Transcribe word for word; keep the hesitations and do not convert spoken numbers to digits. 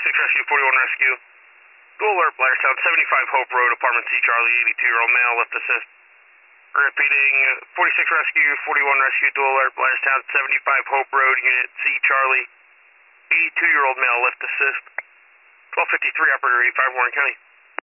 forty-six Rescue, forty-one Rescue. Dual alert, Bladderstown, seventy-five Hope Road, Apartment C, Charlie, eighty-two-year-old male, lift assist. Repeating, forty-six Rescue, forty-one Rescue, dual alert, Bladderstown, seventy-five Hope Road, Unit C, Charlie, eighty-two-year-old male, lift assist. twelve fifty-three, Operator eighty-five, Warren County.